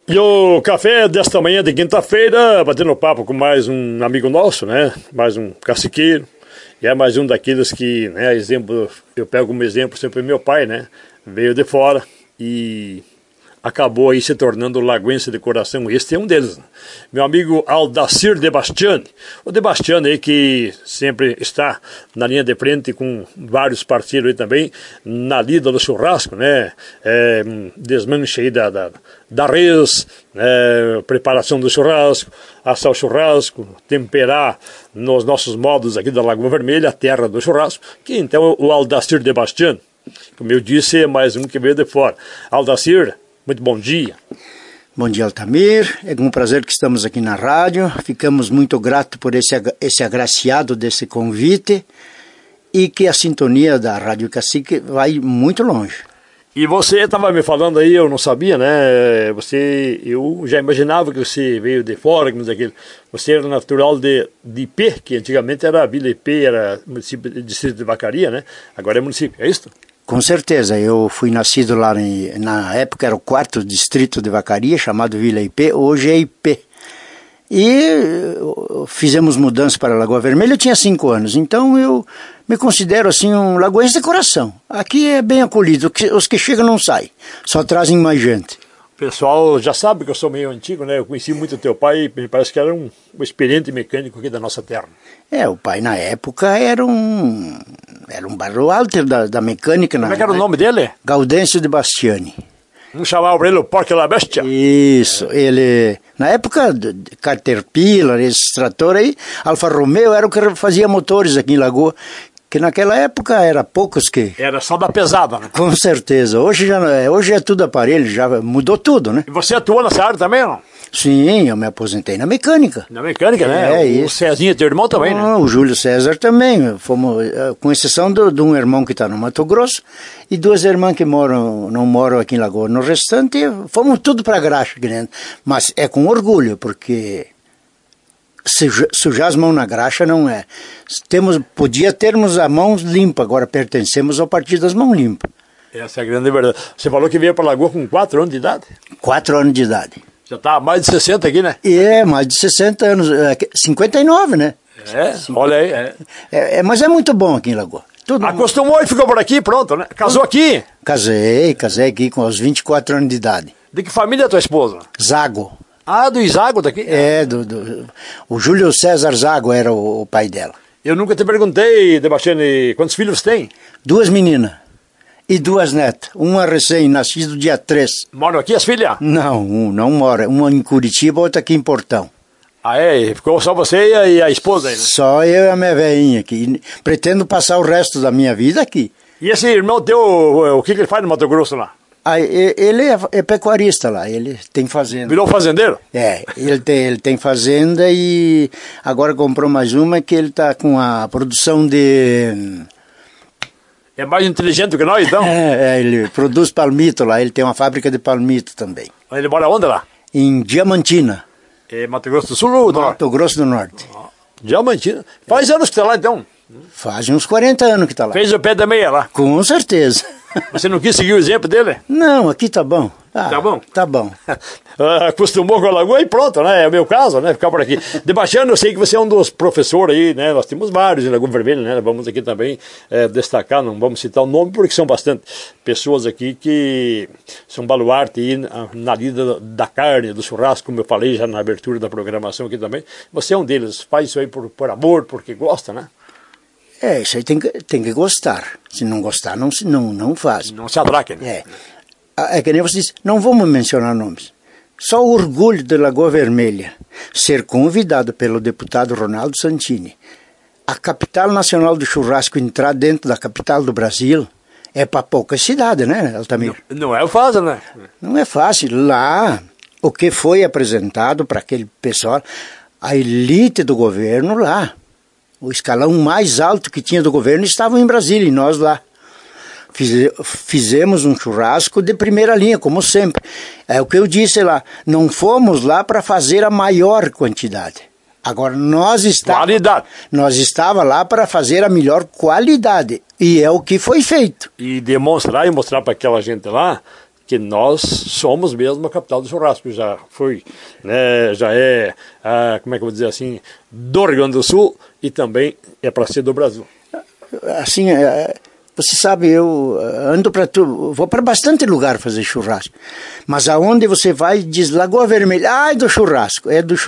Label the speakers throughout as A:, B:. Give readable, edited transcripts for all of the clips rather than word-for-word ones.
A: E o café desta manhã de quinta-feira, batendo papo com mais um amigo nosso, né? Mais um caciqueiro. E é mais um daqueles que, né, exemplo, eu pego como exemplo sempre meu pai, né? Veio de fora e acabou aí se tornando lagoense de coração. Este é um deles, né? Meu amigo Aldacir de Bastiani. O de Bastiani aí que sempre está na linha de frente com vários parceiros aí também, na lida do churrasco, né? Desmanche aí da res, preparação do churrasco, assar o churrasco, temperar nos nossos modos aqui da Lagoa Vermelha, a terra do churrasco, que então o Aldacir de Bastiani, como eu disse, é mais um que veio de fora. Aldacir, muito bom dia.
B: Bom dia, Altamir. É com prazer que estamos aqui na rádio. Ficamos muito gratos por esse agraciado desse convite e que a sintonia da Rádio Cacique vai muito longe. E
A: você estava me falando aí, eu não sabia, né? Eu já imaginava que você veio de fora, como daquele. Você era natural de Ipê, que antigamente era Vila Ipê, era município, distrito de Vacaria, né? Agora é município, é isso?
B: Com certeza, eu fui nascido lá, na época era o 4º distrito de Vacaria, chamado Vila Ipê, hoje é Ipê. E fizemos mudança para a Lagoa Vermelha, eu tinha 5 anos, então eu me considero assim um lagoense de coração. Aqui é bem acolhido, os que chegam não saem, só trazem mais gente.
A: O pessoal já sabe que eu sou meio antigo, né? Eu conheci muito teu pai, me parece que era um experiente mecânico aqui da nossa terra.
B: O pai na época era um barro alto da mecânica.
A: Como é que era o nome dele?
B: Gaudêncio de Bastiani.
A: Não chamava ele o Porco la Bestia?
B: Isso, ele, na época, Caterpillar, esse trator aí, Alfa Romeo era o que fazia motores aqui em Lagoa. Que naquela época era poucos que...
A: Era só da pesada, né?
B: Com certeza. Hoje é tudo aparelho, já mudou tudo, né?
A: E você atuou nessa área também, não?
B: Sim, eu me aposentei na mecânica.
A: Na mecânica, né? O Cezinha, teu irmão também, né?
B: O Júlio César também. Fomos, com exceção de um irmão que está no Mato Grosso e 2 irmãs que não moram aqui em Lagoa. No restante, fomos tudo para graxa, né? Mas é com orgulho, porque... sujar as mãos na graxa não é. Podia termos a mão limpa, agora pertencemos ao Partido das Mãos Limpas.
A: Essa é a grande verdade. Você falou que veio para a Lagoa com 4 anos de idade?
B: 4 anos de idade.
A: Já está há mais de 60 aqui, né?
B: Mais de 60 anos, 59, né?
A: Olha aí.
B: Mas é muito bom aqui em Lagoa.
A: Acostumou e ficou por aqui, pronto, né? Casou aqui?
B: Casei aqui com os 24 anos de idade.
A: De que família é tua esposa?
B: Zago.
A: Ah, do Isago daqui?
B: O Júlio César Zago era o pai dela.
A: Eu nunca te perguntei, Debastiani, quantos filhos você tem?
B: 2 meninas e 2 netas. Uma recém-nascida dia 3.
A: Moram aqui as filhas?
B: Não mora. Uma em Curitiba, outra aqui em Portão.
A: Ah, é? Ficou só você e a esposa aí, né?
B: Só eu e a minha velhinha aqui. Pretendo passar o resto da minha vida aqui.
A: E esse irmão teu, o que ele faz no Mato Grosso lá?
B: Ele é pecuarista lá, ele tem fazenda.
A: Virou fazendeiro?
B: Ele tem fazenda e agora comprou mais uma que ele está com a produção de...
A: É mais inteligente do que nós, então?
B: Ele produz palmito lá, ele tem uma fábrica de palmito também.
A: Ele mora onde lá?
B: Em Diamantina.
A: Mato Grosso do Sul ou do Norte?
B: Mato Grosso do Norte.
A: Diamantina. Faz anos que está lá, então?
B: Faz uns 40 anos que está lá.
A: Fez o pé da meia lá?
B: Com certeza.
A: Você não quis seguir o exemplo dele?
B: Não, aqui tá bom.
A: Tá bom?
B: Tá bom.
A: Acostumou com a Lagoa e pronto, né? É o meu caso, né? Ficar por aqui. Debastiani, eu sei que você é um dos professores aí, né? Nós temos vários em Lagoa Vermelha, né? Vamos aqui também destacar, não vamos citar o nome, porque são bastante pessoas aqui que são baluarte aí na lida da carne, do churrasco, como eu falei já na abertura da programação aqui também. Você é um deles, faz isso aí por amor, porque gosta, né?
B: Isso aí tem que gostar. Se não gostar, não faz.
A: Não se atraque, né?
B: É que nem você disse, não vamos mencionar nomes. Só o orgulho de Lagoa Vermelha ser convidado pelo deputado Ronaldo Santini, a capital nacional do churrasco entrar dentro da capital do Brasil, é para pouca cidade, né, Altamir?
A: Não é fácil, né?
B: Não é fácil. Lá, o que foi apresentado para aquele pessoal, a elite do governo lá, o escalão mais alto que tinha do governo estava em Brasília e nós lá. Fizemos um churrasco de primeira linha, como sempre. É o que eu disse lá, não fomos lá para fazer a maior quantidade. Agora, nós estava lá para fazer a melhor qualidade, e é o que foi feito.
A: E demonstrar e mostrar para aquela gente lá que nós somos mesmo a capital do churrasco. Já foi, né, já é, como é que eu vou dizer assim, do Rio Grande do Sul e também é para ser do Brasil.
B: Assim, você sabe, eu ando vou para bastante lugar fazer churrasco, mas aonde você vai diz Lagoa Vermelha, é do churrasco,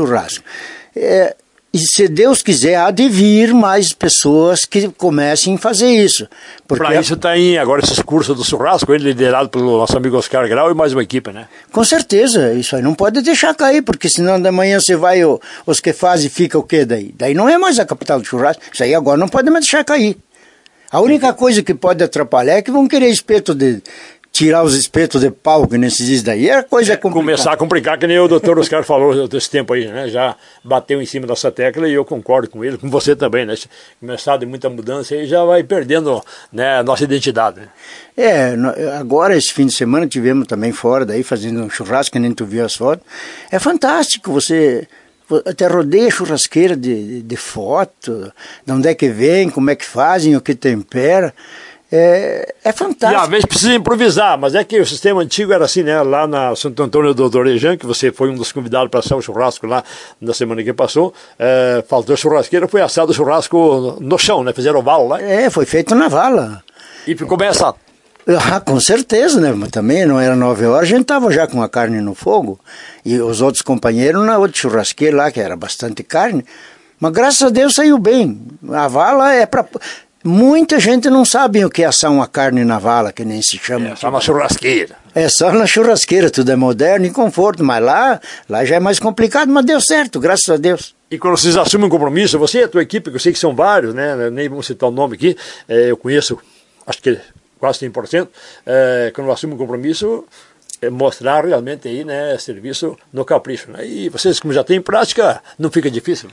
B: e se Deus quiser, há de vir mais pessoas que comecem a fazer isso.
A: Para isso tem agora esses cursos do churrasco, liderado pelo nosso amigo Oscar Grau e mais uma equipe, né?
B: Com certeza, isso aí não pode deixar cair, porque senão de manhã você vai, os que fazem, fica o quê daí? Daí não é mais a capital do churrasco, isso aí agora não pode mais deixar cair. A única coisa que pode atrapalhar é que vão querer tirar os espetos de pau, que nesses dias daí é coisa complicada.
A: Começar a complicar, que nem o doutor Oscar falou desse tempo aí, né? Já bateu em cima dessa tecla e eu concordo com ele, com você também, né? Começar de muita mudança aí já vai perdendo, né, a nossa identidade, né?
B: Agora esse fim de semana tivemos também fora daí, fazendo um churrasco, que nem tu viu as fotos. É fantástico, você até rodeia churrasqueira de foto, de onde é que vem, como é que fazem, o que tempera. É fantástico.
A: E às vezes precisa improvisar, mas é que o sistema antigo era assim, né? Lá na Santo Antônio do Dorejan, que você foi um dos convidados para assar o churrasco lá na semana que passou, faltou churrasqueira, foi assado o churrasco no chão, né? Fizeram vala lá.
B: Foi feito na vala.
A: E ficou bem assado.
B: Com certeza, né? Mas também não era 9 horas, a gente estava já com a carne no fogo. E os outros companheiros na outra churrasqueira lá, que era bastante carne. Mas graças a Deus saiu bem. A vala é para... Muita gente não sabe o que é assar uma carne na vala, que nem se chama.
A: É só na churrasqueira.
B: É só na churrasqueira, tudo é moderno e conforto, mas lá já é mais complicado, mas deu certo, graças a Deus.
A: E quando vocês assumem um compromisso, você e a tua equipe, que eu sei que são vários, né? Nem vamos citar o nome aqui, eu conheço, acho que quase 100%, quando assumem um compromisso, mostrar realmente aí, né, serviço no capricho, né? E vocês, como já têm prática, não fica difícil?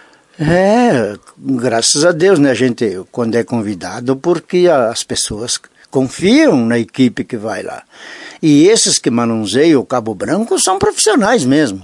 B: Graças a Deus, né, a gente, quando é convidado, porque as pessoas confiam na equipe que vai lá. E esses que manuseiam o Cabo Branco são profissionais mesmo.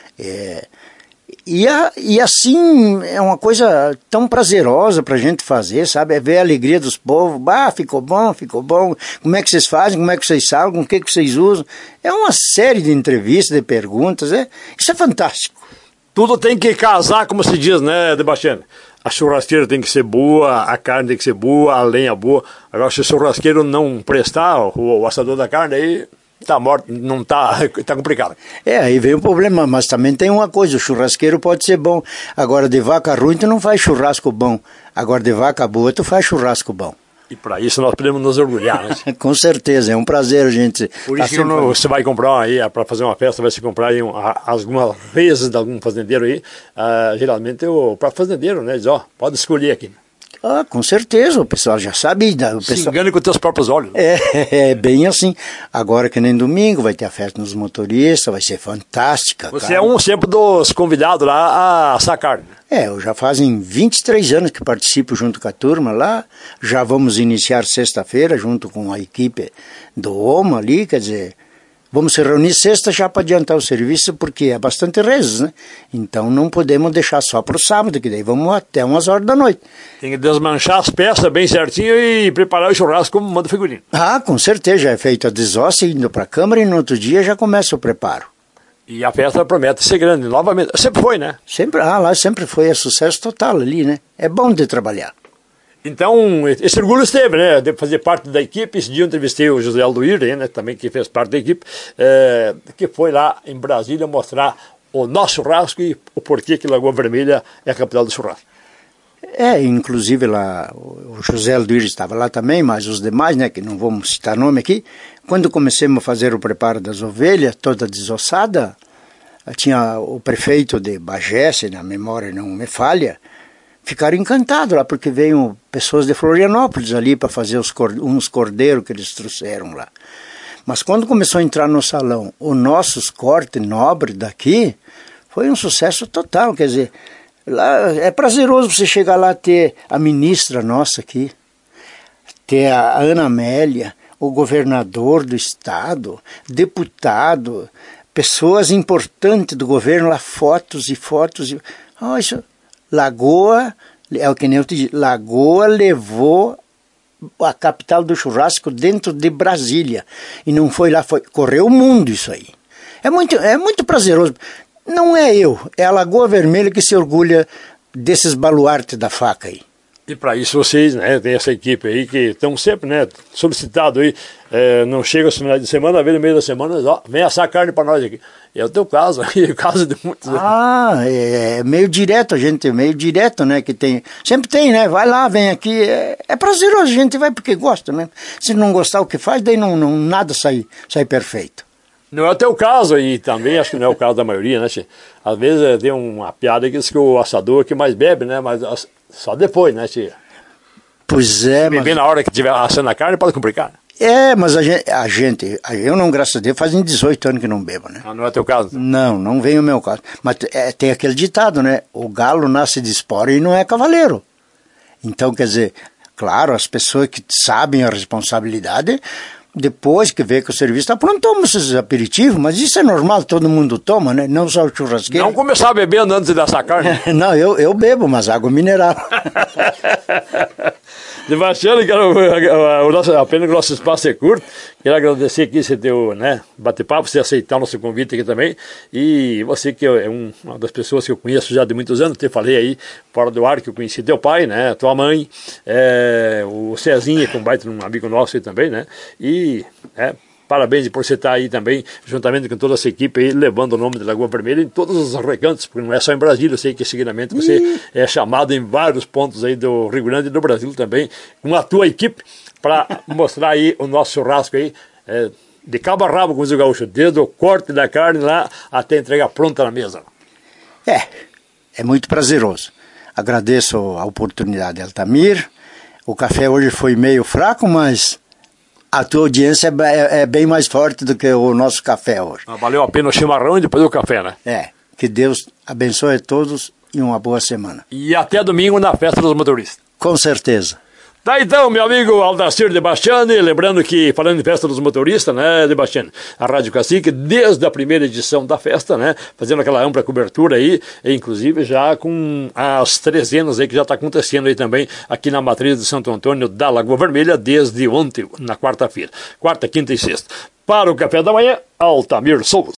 B: E assim, é uma coisa tão prazerosa pra gente fazer, sabe? É ver a alegria dos povos. Ficou bom. Como é que vocês fazem? Como é que vocês salgam? O que vocês usam? É uma série de entrevistas, de perguntas. Isso é fantástico.
A: Tudo tem que casar, como se diz, né, Debastiano? A churrasqueira tem que ser boa, a carne tem que ser boa, a lenha boa. Agora, se o churrasqueiro não prestar, o assador da carne, aí tá morto, não tá complicado.
B: Aí vem o problema, mas também tem uma coisa, o churrasqueiro pode ser bom. Agora, de vaca ruim, tu não faz churrasco bom. Agora, de vaca boa, tu faz churrasco bom.
A: E para isso nós podemos nos orgulhar, né?
B: Com certeza, é um prazer a gente...
A: Por isso que você vai comprar aí, para fazer uma festa, vai se comprar aí algumas vezes de algum fazendeiro aí, geralmente o próprio fazendeiro, né, diz, pode escolher aqui.
B: Com certeza, o pessoal já sabe.
A: Se engane com os teus próprios olhos.
B: É bem assim. Agora que nem domingo vai ter a festa nos motoristas, vai ser fantástica.
A: Você é sempre dos convidados lá a assar carne.
B: Eu já fazem 23 anos que participo junto com a turma lá. Já vamos iniciar sexta-feira junto com a equipe do OMA ali, quer dizer... Vamos se reunir sexta já para adiantar o serviço, porque é bastante rezos, né? Então não podemos deixar só para o sábado, que daí vamos até umas horas da noite.
A: Tem que desmanchar as peças bem certinho e preparar o churrasco como manda o figurino.
B: Com certeza, já é feito a desossa, indo para a câmara e no outro dia já começa o preparo.
A: E a festa promete ser grande, novamente. Sempre foi, né?
B: Lá sempre foi sucesso total ali, né? É bom de trabalhar.
A: Então, esse orgulho esteve, né, de fazer parte da equipe. Esse dia eu entrevistei o José Aldoir, né, também que fez parte da equipe, que foi lá em Brasília mostrar o nosso churrasco e o porquê que Lagoa Vermelha é a capital do churrasco.
B: Inclusive lá, o José Aldoir estava lá também, mas os demais, né, que não vamos citar nome aqui, quando comecemos a fazer o preparo das ovelhas, toda desossada, tinha o prefeito de Bagé, se na memória não me falha, ficaram encantados lá, porque veio pessoas de Florianópolis ali para fazer uns cordeiros que eles trouxeram lá. Mas quando começou a entrar no salão os nossos cortes nobres daqui, foi um sucesso total. Quer dizer, lá é prazeroso você chegar lá ter a ministra nossa aqui, ter a Ana Amélia, o governador do estado, deputado, pessoas importantes do governo lá, fotos e fotos. Isso... Lagoa, é o que nem eu te disse, Lagoa levou a capital do churrasco dentro de Brasília. E não foi lá, correu o mundo isso aí. É muito prazeroso. Não é eu, é a Lagoa Vermelha que se orgulha desses baluartes da faca aí.
A: E para isso vocês, né, tem essa equipe aí que estão sempre, né, solicitado aí, não chega aos finais de semana, vem no meio da semana, ó, vem assar carne para nós aqui. É o teu caso, é o caso de muitos.
B: É meio direto, né, que tem, sempre tem, né, vai lá, vem aqui, é prazeroso, a gente vai porque gosta, né, se não gostar o que faz, daí nada sai perfeito.
A: Não é o teu caso, e também acho que não é o caso da maioria, né, Tchê? Às vezes tem uma piada que diz que o assador é que mais bebe, né, mas só depois, né, Tchê?
B: Pois é,
A: mas... Beber na hora que estiver assando a carne pode complicar.
B: Mas eu não, graças a Deus, fazem 18 anos que não bebo, né?
A: Não é o teu caso?
B: Não vem o meu caso. Mas tem aquele ditado, né? O galo nasce de espora e não é cavaleiro. Então, quer dizer, claro, as pessoas que sabem a responsabilidade... Depois que vê que o serviço está pronto, toma esses aperitivos, mas isso é normal, todo mundo toma, né? Não só o churrasqueiro.
A: Não começar bebendo antes dessa carne?
B: Não, eu bebo, mas água mineral.
A: Sebastiano, a pena que o nosso espaço é curto. Quero agradecer aqui você deu, né, bate-papo, você aceitar o nosso convite aqui também. E você que é uma das pessoas que eu conheço já de muitos anos, te falei aí fora do ar que eu conheci teu pai, né, tua mãe, o Cezinha, que é um baita um amigo nosso aí também, né, e parabéns por você estar aí também, juntamente com toda essa equipe aí, levando o nome da Lagoa Vermelha em todos os recantos, porque não é só em Brasília, eu sei que seguidamente você é chamado em vários pontos aí do Rio Grande e do Brasil também, com a tua equipe, para mostrar aí o nosso churrasco aí, de cabo a rabo, como diz o gaúcho, desde o corte da carne lá até a entrega pronta na mesa.
B: É muito prazeroso. Agradeço a oportunidade, Altamir. O café hoje foi meio fraco, mas a tua audiência é bem mais forte do que o nosso café hoje.
A: Valeu a pena o chimarrão e depois o café, né?
B: Que Deus abençoe a todos e uma boa semana.
A: E até domingo na Festa dos Motoristas.
B: Com certeza.
A: Tá então, meu amigo Aldacir de Bastiani, lembrando que, falando em Festa dos Motoristas, né, de Bastiani, a Rádio Cacique, desde a primeira edição da festa, né, fazendo aquela ampla cobertura aí, e inclusive já com as 300 aí que já está acontecendo aí também, aqui na matriz de Santo Antônio da Lagoa Vermelha, desde ontem, na quarta-feira, quarta, quinta e sexta. Para o café da manhã, Altamir Souza.